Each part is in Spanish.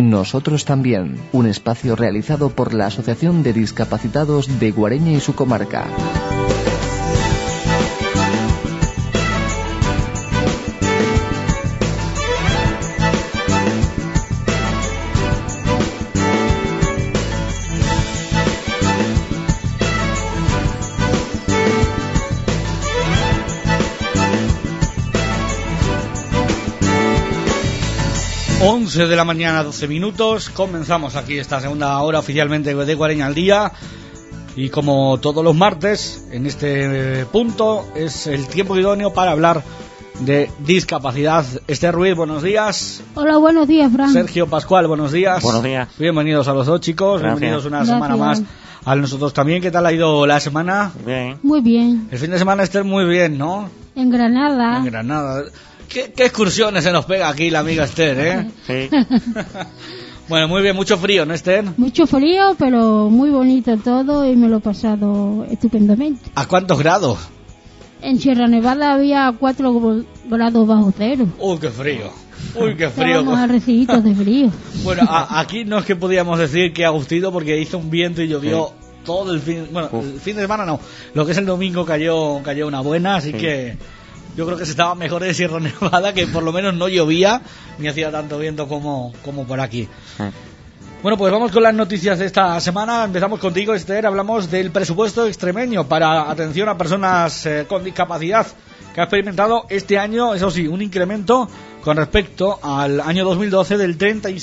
Nosotros también, un espacio realizado por la Asociación de Discapacitados de Guareña y su comarca. De la mañana, 12 minutos. Comenzamos aquí esta segunda hora oficialmente de Guareña al Día. Y como todos los martes, en este punto es el tiempo idóneo para hablar de discapacidad. Esther Ruiz, buenos días. Hola, buenos días, Fran. Sergio Pascual, buenos días. Buenos días. Bienvenidos a los dos, chicos. Gracias. Bienvenidos una semana más a nosotros también. ¿Qué tal ha ido la semana? Bien. Muy bien. El fin de semana, Esther, muy bien, ¿no? En Granada. En Granada. ¿Qué excursiones se nos pega aquí la amiga Esther, eh? Sí. Bueno, muy bien, mucho frío, ¿no, Esther? Mucho frío, pero muy bonito todo y me lo he pasado estupendamente. ¿A cuántos grados? En Sierra Nevada había 4 grados bajo cero. ¡Uy, qué frío! ¡Uy, qué frío! Estábamos a recibitos de frío. Bueno, aquí no es que podíamos decir que agustito porque hizo un viento y llovió todo el fin... Bueno, el fin de semana no. Lo que es el domingo cayó una buena, así que... Yo creo que se estaba mejor en Sierra Nevada, que por lo menos no llovía ni hacía tanto viento como por aquí. Bueno, pues vamos con las noticias de esta semana. Empezamos contigo, Esther. Hablamos del presupuesto extremeño para atención a personas con discapacidad, que ha experimentado este año, eso sí, un incremento con respecto al año 2012 del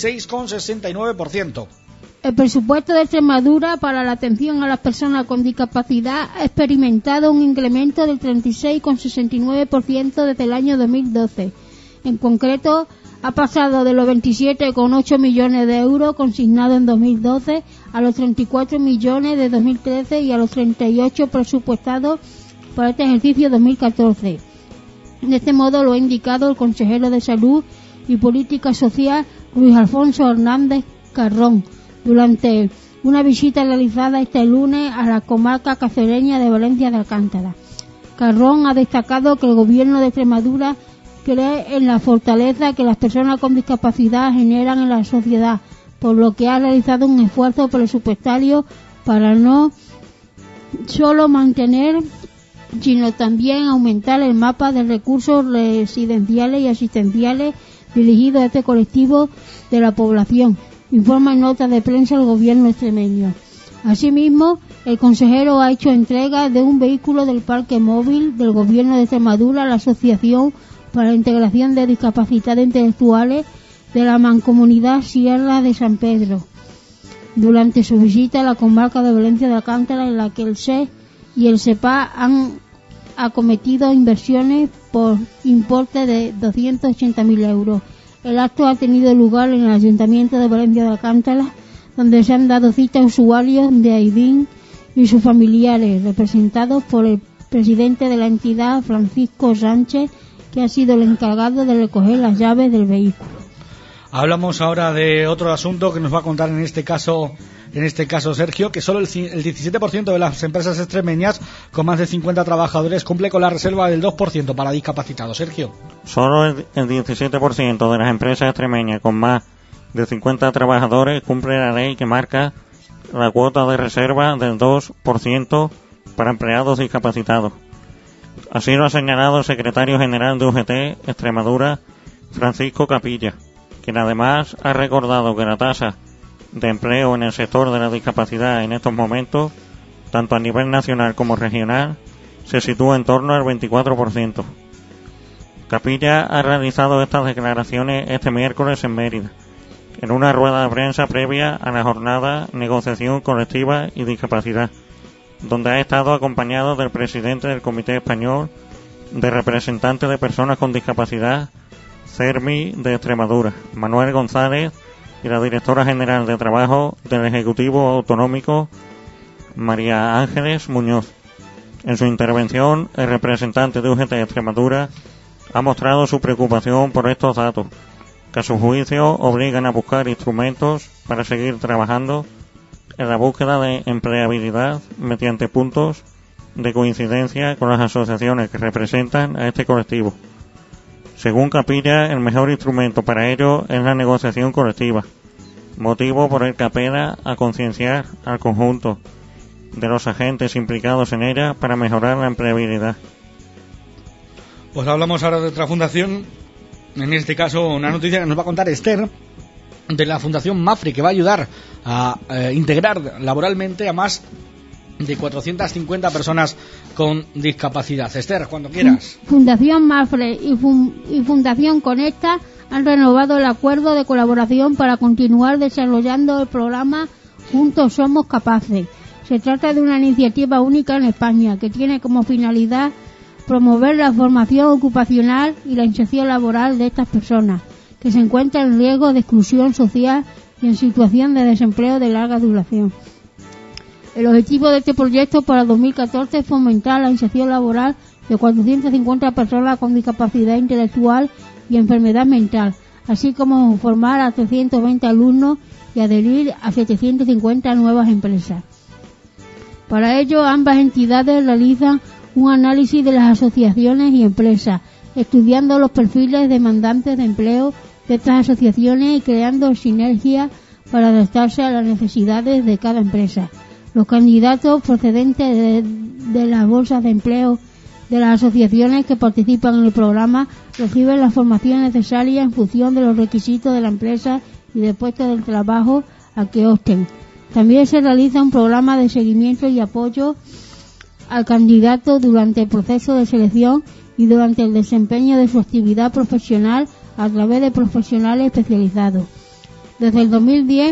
36,69%. El presupuesto de Extremadura para la atención a las personas con discapacidad ha experimentado un incremento del 36,69% desde el año 2012. En concreto, ha pasado de los 27,8 millones de euros consignados en 2012 a los 34 millones de 2013 y a los 38 presupuestados para este ejercicio 2014. De este modo lo ha indicado el consejero de Salud y Política Social, Luis Alfonso Hernández Carrón, durante una visita realizada este lunes a la comarca cacereña de Valencia de Alcántara. Carrón ha destacado que el gobierno de Extremadura cree en la fortaleza que las personas con discapacidad generan en la sociedad, por lo que ha realizado un esfuerzo presupuestario para no solo mantener, sino también aumentar el mapa de recursos residenciales y asistenciales dirigidos a este colectivo de la población, informa en nota de prensa el gobierno extremeño. Asimismo, el consejero ha hecho entrega de un vehículo del parque móvil del gobierno de Extremadura a la Asociación para la Integración de Discapacidades Intelectuales de la Mancomunidad Sierra de San Pedro, durante su visita a la comarca de Valencia de Alcántara, en la que el SES y el SEPA han acometido inversiones por importe de 280.000 euros. El acto ha tenido lugar en el Ayuntamiento de Valencia de Alcántara, donde se han dado cita a usuarios de AIDIN y sus familiares, representados por el presidente de la entidad, Francisco Sánchez, que ha sido el encargado de recoger las llaves del vehículo. Hablamos ahora de otro asunto que nos va a contar en este caso Sergio, que solo el 17% de las empresas extremeñas con más de 50 trabajadores cumple con la reserva del 2% para discapacitados. Sergio. Solo el 17% de las empresas extremeñas con más de 50 trabajadores cumple la ley que marca la cuota de reserva del 2% para empleados discapacitados. Así lo ha señalado el secretario general de UGT Extremadura, Francisco Capilla, quien además ha recordado que la tasa de empleo en el sector de la discapacidad en estos momentos, tanto a nivel nacional como regional, se sitúa en torno al 24%. Capilla ha realizado estas declaraciones este miércoles en Mérida, en una rueda de prensa previa a la jornada Negociación Colectiva y Discapacidad, donde ha estado acompañado del presidente del Comité Español de Representantes de Personas con Discapacidad, CERMI de Extremadura, Manuel González, y la directora general de Trabajo del Ejecutivo Autonómico, María Ángeles Muñoz. En su intervención, el representante de UGT Extremadura ha mostrado su preocupación por estos datos, que a su juicio obligan a buscar instrumentos para seguir trabajando en la búsqueda de empleabilidad mediante puntos de coincidencia con las asociaciones que representan a este colectivo. Según Capilla, el mejor instrumento para ello es la negociación colectiva, motivo por el que apela a concienciar al conjunto de los agentes implicados en ella para mejorar la empleabilidad. Pues hablamos ahora de otra fundación, en este caso una noticia que nos va a contar Esther, de la Fundación MAPFRE, que va a ayudar a integrar laboralmente a más de 450 personas con discapacidad. Esther, cuando quieras. Fundación MAPFRE y Fundación Conecta han renovado el acuerdo de colaboración para continuar desarrollando el programa Juntos Somos Capaces. Se trata de una iniciativa única en España que tiene como finalidad promover la formación ocupacional y la inserción laboral de estas personas que se encuentran en riesgo de exclusión social y en situación de desempleo de larga duración. El objetivo de este proyecto para 2014 es fomentar la inserción laboral de 450 personas con discapacidad intelectual y enfermedad mental, así como formar a 320 alumnos y adherir a 750 nuevas empresas. Para ello, ambas entidades realizan un análisis de las asociaciones y empresas, estudiando los perfiles demandantes de empleo de estas asociaciones y creando sinergias para adaptarse a las necesidades de cada empresa. Los candidatos procedentes de las bolsas de empleo de las asociaciones que participan en el programa reciben la formación necesaria en función de los requisitos de la empresa y del puesto de trabajo a que opten. También se realiza un programa de seguimiento y apoyo al candidato durante el proceso de selección y durante el desempeño de su actividad profesional a través de profesionales especializados. Desde el 2010,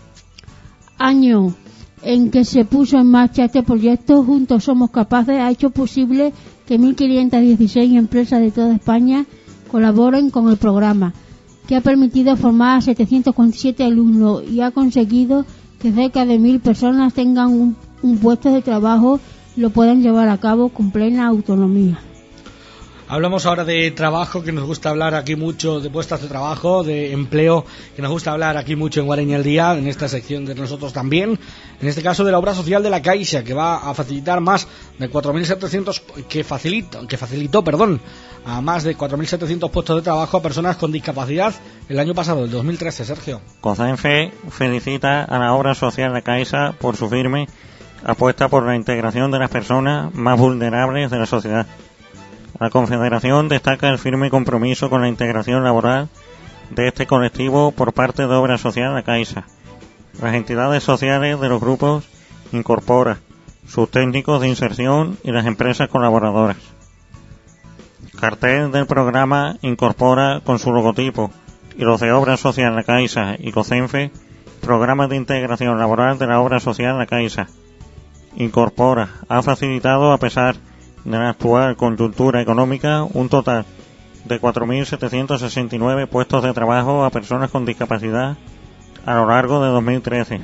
año en que se puso en marcha este proyecto, Juntos Somos Capaces ha hecho posible que 1.516 empresas de toda España colaboren con el programa, que ha permitido formar a 747 alumnos y ha conseguido que cerca de 1.000 personas tengan un puesto de trabajo y lo puedan llevar a cabo con plena autonomía. Hablamos ahora de trabajo, que nos gusta hablar aquí mucho, de puestos de trabajo, de empleo, que nos gusta hablar aquí mucho en Guareña al Día, en esta sección de nosotros también. En este caso de la obra social de la Caixa, que va a facilitar más de 4.700, que facilitó a más de 4.700 puestos de trabajo a personas con discapacidad el año pasado, el 2013, Sergio. COCENFE felicita a la obra social de la Caixa por su firme apuesta por la integración de las personas más vulnerables de la sociedad. La Confederación destaca el firme compromiso con la integración laboral de este colectivo por parte de Obra Social La Caixa, las entidades sociales de los grupos Incorpora, sus técnicos de inserción y las empresas colaboradoras. Cartel del programa Incorpora con su logotipo y los de Obra Social La Caixa y COCENFE, programas de integración laboral de la Obra Social La Caixa. Incorpora ha facilitado, a pesar de la actual coyuntura económica, un total de 4.769 puestos de trabajo a personas con discapacidad a lo largo de 2013,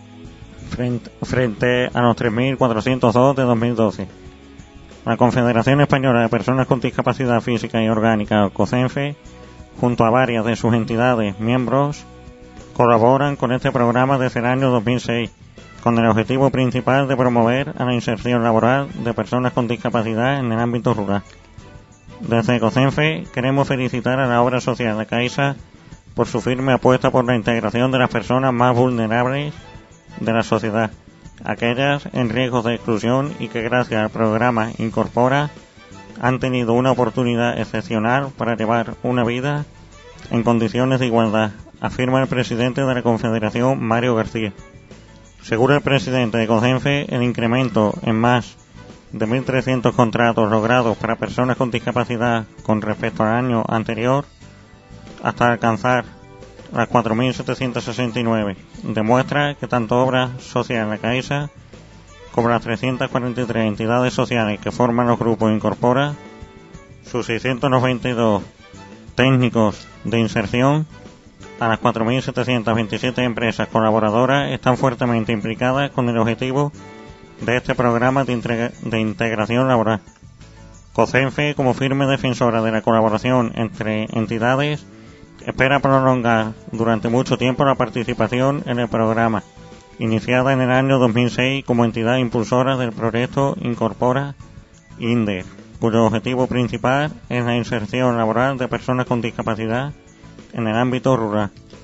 frente a los 3.402 de 2012. La Confederación Española de Personas con Discapacidad Física y Orgánica, COCENFE, junto a varias de sus entidades miembros, colaboran con este programa desde el año 2006, con el objetivo principal de promover a la inserción laboral de personas con discapacidad en el ámbito rural. Desde COCENFE queremos felicitar a la obra social de Caixa por su firme apuesta por la integración de las personas más vulnerables de la sociedad, aquellas en riesgo de exclusión y que gracias al programa Incorpora han tenido una oportunidad excepcional para llevar una vida en condiciones de igualdad, afirma el presidente de la Confederación, Mario García. Según el presidente de COCENFE, el incremento en más de 1.300 contratos logrados para personas con discapacidad con respecto al año anterior, hasta alcanzar las 4.769, demuestra que tanto Obra Social La Caixa como las 343 entidades sociales que forman los grupos Incorpora, sus 692 técnicos de inserción, a las 4.727 empresas colaboradoras están fuertemente implicadas con el objetivo de este programa de integración laboral. COCENFE, como firme defensora de la colaboración entre entidades, espera prolongar durante mucho tiempo la participación en el programa, iniciada en el año 2006 como entidad impulsora del proyecto Incorpora INDER, cuyo objetivo principal es la inserción laboral de personas con discapacidad en el ámbito rural.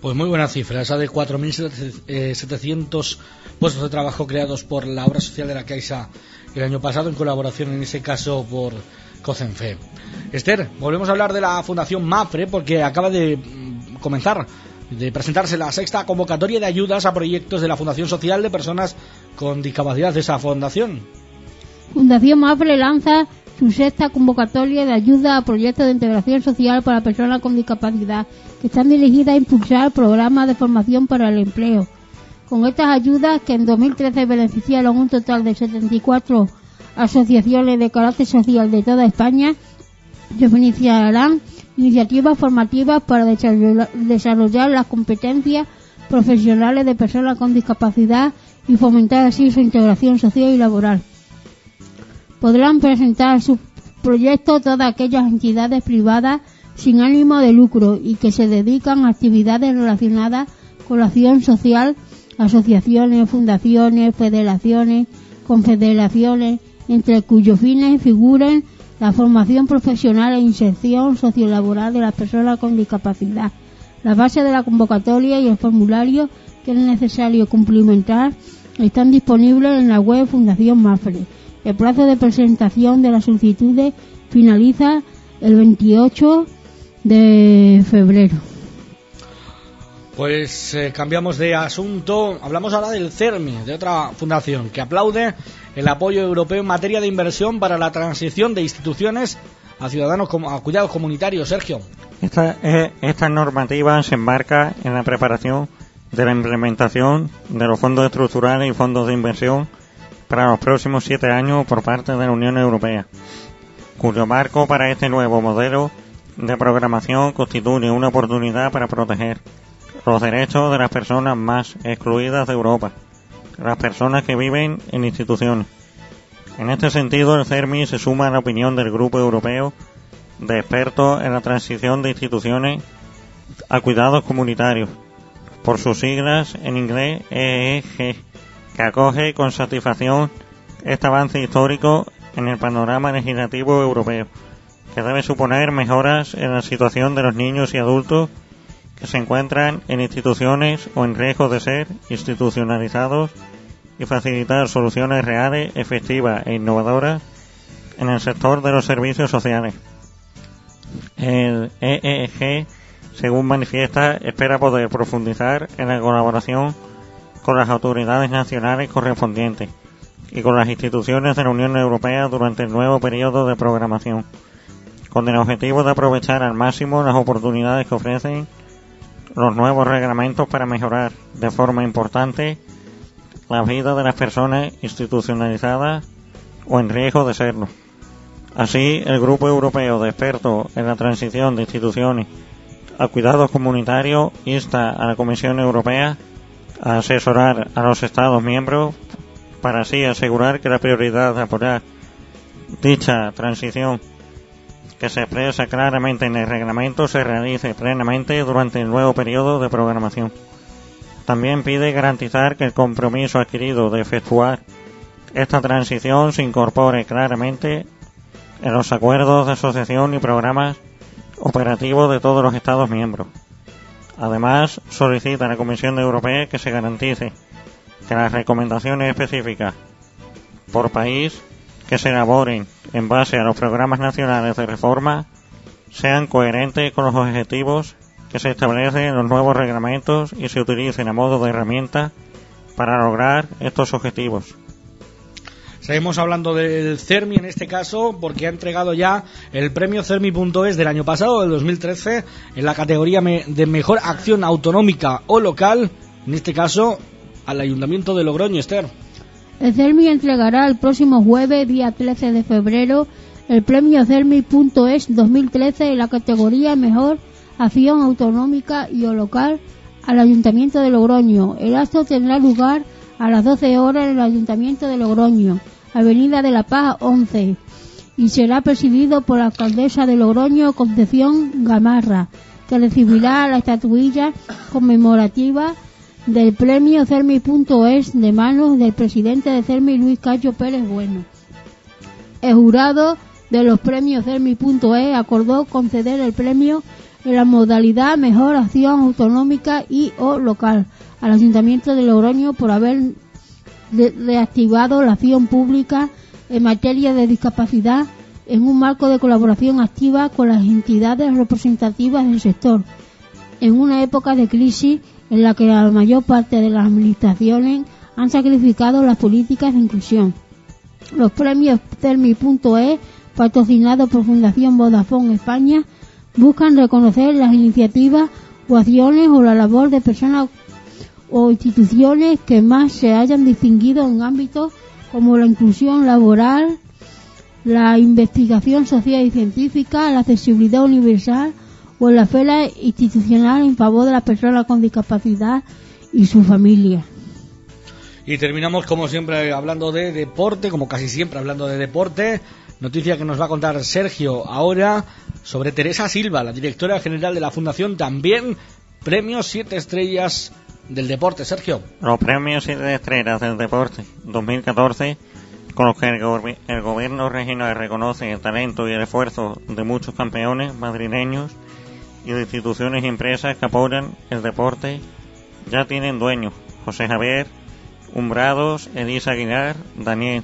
Pues muy buena cifra, esa de 4.700 puestos de trabajo creados por la obra social de la Caixa el año pasado, en colaboración en ese caso por COCENFE. Esther, volvemos a hablar de la Fundación MAPFRE porque acaba de presentarse la 6ª convocatoria de ayudas a proyectos de la Fundación Social de Personas con Discapacidad de esa fundación. Fundación MAPFRE lanza su 6ª convocatoria de ayuda a proyectos de integración social para personas con discapacidad, que están dirigidas a impulsar programas de formación para el empleo. Con estas ayudas, que en 2013 beneficiaron un total de 74 asociaciones de carácter social de toda España, se iniciarán iniciativas formativas para desarrollar las competencias profesionales de personas con discapacidad y fomentar así su integración social y laboral. Podrán presentar sus proyectos todas aquellas entidades privadas sin ánimo de lucro y que se dedican a actividades relacionadas con la acción social, asociaciones, fundaciones, federaciones, confederaciones, entre cuyos fines figuren la formación profesional e inserción sociolaboral de las personas con discapacidad. La base de la convocatoria y el formulario que es necesario cumplimentar están disponibles en la web Fundación MAPFRE. El plazo de presentación de las solicitudes finaliza el 28 de febrero. Pues cambiamos de asunto. Hablamos ahora del CERMI, de otra fundación que aplaude el apoyo europeo en materia de inversión para la transición de instituciones a ciudadanos a cuidados comunitarios. Sergio. Esta normativa se enmarca en la preparación de la implementación de los fondos estructurales y fondos de inversión para los próximos 7 años por parte de la Unión Europea, cuyo marco para este nuevo modelo de programación constituye una oportunidad para proteger los derechos de las personas más excluidas de Europa, las personas que viven en instituciones. En este sentido, el CERMI se suma a la opinión del Grupo Europeo de Expertos en la Transición de Instituciones a Cuidados Comunitarios, por sus siglas en inglés EEG, que acoge con satisfacción este avance histórico en el panorama legislativo europeo, que debe suponer mejoras en la situación de los niños y adultos que se encuentran en instituciones o en riesgo de ser institucionalizados y facilitar soluciones reales, efectivas e innovadoras en el sector de los servicios sociales. El EEG, según manifiesta, espera poder profundizar en la colaboración con las autoridades nacionales correspondientes y con las instituciones de la Unión Europea durante el nuevo periodo de programación, con el objetivo de aprovechar al máximo las oportunidades que ofrecen los nuevos reglamentos para mejorar de forma importante la vida de las personas institucionalizadas o en riesgo de serlo. Así, el Grupo Europeo de Expertos en la Transición de Instituciones a Cuidados Comunitarios insta a la Comisión Europea a asesorar a los Estados miembros para así asegurar que la prioridad de apoyar dicha transición, que se expresa claramente en el reglamento, se realice plenamente durante el nuevo periodo de programación. También pide garantizar que el compromiso adquirido de efectuar esta transición se incorpore claramente en los acuerdos de asociación y programas operativos de todos los Estados miembros. Además, solicita a la Comisión Europea que se garantice que las recomendaciones específicas por país que se elaboren en base a los programas nacionales de reforma sean coherentes con los objetivos que se establecen en los nuevos reglamentos y se utilicen a modo de herramienta para lograr estos objetivos. Seguimos hablando del CERMI en este caso porque ha entregado ya el premio CERMI.es del año pasado, del 2013, en la categoría de mejor acción autonómica o local, en este caso al Ayuntamiento de Logroño. Esther. El CERMI entregará el próximo jueves, día 13 de febrero, el premio CERMI.es 2013 en la categoría Mejor Acción Autonómica y o Local al Ayuntamiento de Logroño. El acto tendrá lugar a las 12 horas en el Ayuntamiento de Logroño, Avenida de la Paz 11, y será presidido por la alcaldesa de Logroño, Concepción Gamarra, que recibirá la estatuilla conmemorativa del premio CERMI.es de manos del presidente de CERMI, Luis Cacho Pérez Bueno. El jurado de los premios CERMI.es acordó conceder el premio en la modalidad Mejor Acción Autonómica y o local al Ayuntamiento de Logroño por haber reactivado la acción pública en materia de discapacidad en un marco de colaboración activa con las entidades representativas del sector, en una época de crisis en la que la mayor parte de las administraciones han sacrificado las políticas de inclusión. Los premios Termi.es, patrocinados por Fundación Vodafone España, buscan reconocer las iniciativas o acciones o la labor de personas o instituciones que más se hayan distinguido en ámbitos como la inclusión laboral, la investigación social y científica, la accesibilidad universal o en la esfera institucional en favor de las personas con discapacidad y su familia. Y terminamos como siempre hablando de deporte, como casi siempre hablando de deporte. Noticia que nos va a contar Sergio ahora sobre Teresa Silva, la directora general de la Fundación, también premios 7 estrellas del deporte. Sergio. Los premios 7 estrellas del deporte 2014, con los que el gobierno regional reconoce el talento y el esfuerzo de muchos campeones madrileños y de instituciones y empresas que apoyan el deporte, ya tienen dueños: José Javier Umbrados, Elisa Aguilar, Daniel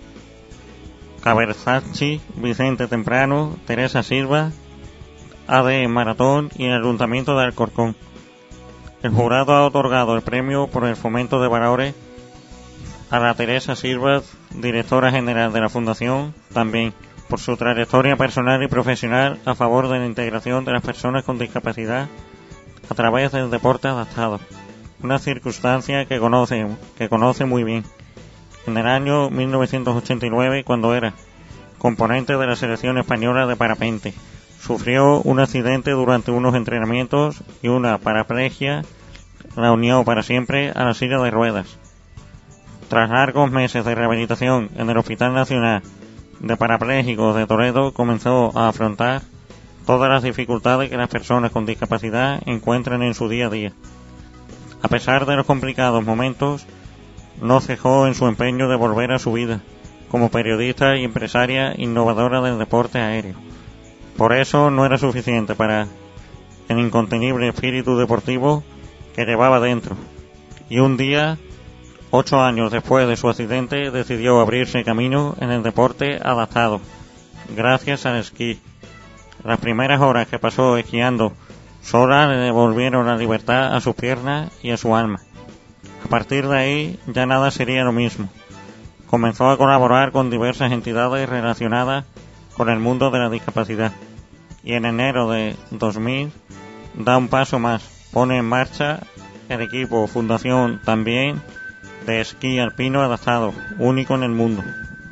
Caberzacci, Vicente Temprano, Teresa Silva, AD Maratón y el Ayuntamiento de Alcorcón. El jurado ha otorgado el premio por el fomento de valores a la Teresa Silva, directora general de la Fundación, también por su trayectoria personal y profesional a favor de la integración de las personas con discapacidad a través del deporte adaptado, una circunstancia que conoce muy bien. En el año 1989, cuando era componente de la selección española de parapente, sufrió un accidente durante unos entrenamientos y una paraplegia la unió para siempre a la silla de ruedas. Tras largos meses de rehabilitación en el Hospital Nacional de Parapléjicos de Toledo, comenzó a afrontar todas las dificultades que las personas con discapacidad encuentran en su día a día. A pesar de los complicados momentos, no cejó en su empeño de volver a su vida como periodista y empresaria innovadora del deporte aéreo. Por eso no era suficiente para el incontenible espíritu deportivo que llevaba dentro, y un día, 8 años después de su accidente, decidió abrirse camino en el deporte adaptado, gracias al esquí. Las primeras horas que pasó esquiando sola le devolvieron la libertad a sus piernas y a su alma. A partir de ahí ya nada sería lo mismo. Comenzó a colaborar con diversas entidades relacionadas con el mundo de la discapacidad, y en enero de 2000 da un paso más, pone en marcha el equipo Fundación también de esquí alpino adaptado, único en el mundo.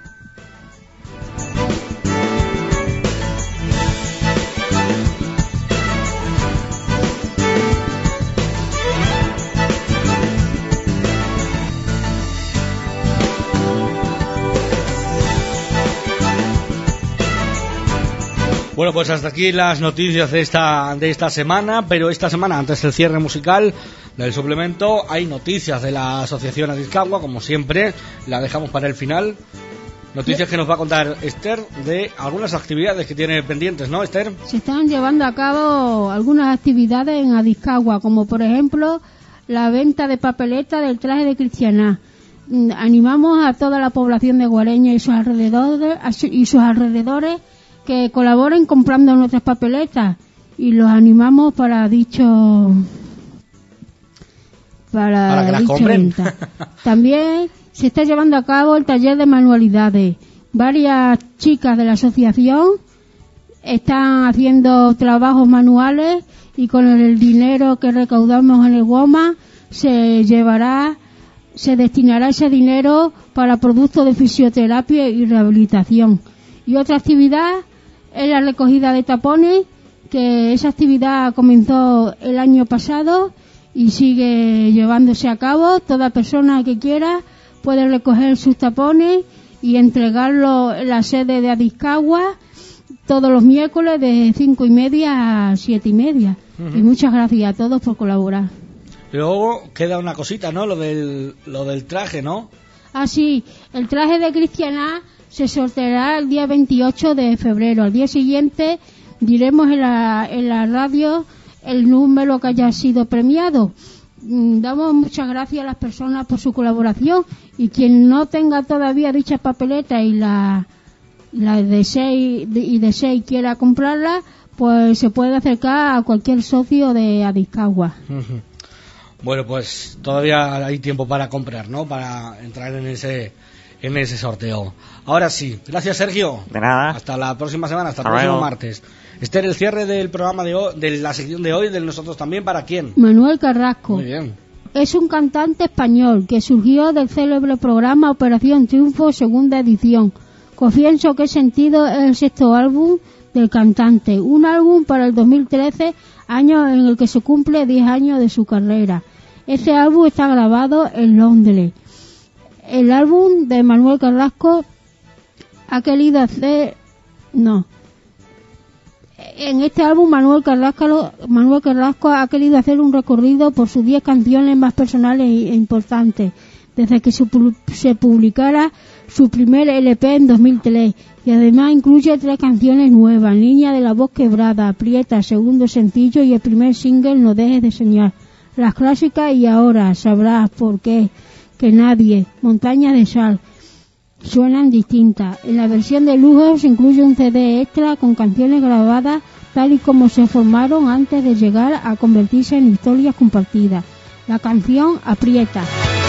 Bueno, pues hasta aquí las noticias de esta semana, pero esta semana, antes del cierre musical del suplemento, hay noticias de la Asociación Adiscagua, como siempre, la dejamos para el final. Noticias que nos va a contar Esther de algunas actividades que tiene pendientes, ¿no, Esther? Se están llevando a cabo algunas actividades en Adiscagua, como por ejemplo la venta de papeleta del traje de Cristianá. Animamos a toda la población de Guareña y sus alrededores que colaboren comprando nuestras papeletas, y los animamos para que las compren. Venta. También se está llevando a cabo el taller de manualidades. Varias chicas de la asociación están haciendo trabajos manuales, y con el dinero que recaudamos en el WOMA se destinará ese dinero para productos de fisioterapia y rehabilitación. Y otra actividad es la recogida de tapones, que esa actividad comenzó el año pasado y sigue llevándose a cabo. Toda persona que quiera puede recoger sus tapones y entregarlo en la sede de Adiscagua todos los miércoles de 5:30 a 7:30. Uh-huh. Y muchas gracias a todos por colaborar. Luego queda una cosita, ¿no? Lo del traje, ¿no? Ah, sí, el traje de Cristianá se sorteará el día 28 de febrero, al día siguiente diremos en la radio el número que haya sido premiado. Damos muchas gracias a las personas por su colaboración, y quien no tenga todavía dicha papeleta y la desee y quiera comprarla, pues se puede acercar a cualquier socio de Adiscagua. Bueno, pues todavía hay tiempo para comprar, ¿no? Para entrar en ese sorteo. Ahora sí, gracias Sergio. De nada. Hasta la próxima semana, hasta el próximo martes. Este era el cierre del programa de hoy, de la sección de hoy, de nosotros también. ¿Para quién? Manuel Carrasco. Muy bien. Es un cantante español que surgió del célebre programa Operación Triunfo, segunda edición. Confieso que he sentido el sexto álbum del cantante, un álbum para el 2013, año en el que se cumple 10 años de su carrera. Este álbum está grabado en Londres. El álbum de Manuel Carrasco ha querido hacer... No. En este álbum Manuel Carrasco ha querido hacer un recorrido por sus 10 canciones más personales e importantes, desde que se publicara su primer LP en 2003, y además incluye 3 canciones nuevas: Niña de la voz quebrada, Aprieta, segundo sencillo, y el primer single, No dejes de soñar. Las clásicas Y ahora, Sabrás por qué, Que nadie, Montaña de sal, suenan distintas. En la versión de lujo se incluye un CD extra con canciones grabadas tal y como se formaron antes de llegar a convertirse en historias compartidas. La canción Aprieta.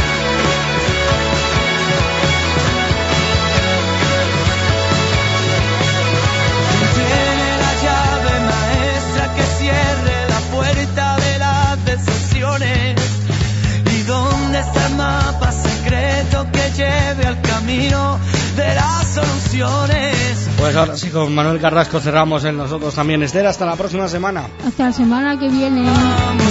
Tiene la llave maestra que cierre la puerta de las decisiones. ¿Y dónde está el mapa secreto que lleve al camino de las soluciones? Pues ahora sí, con Manuel Carrasco cerramos en Nosotros También. Esther, hasta la próxima semana. Hasta la semana que viene.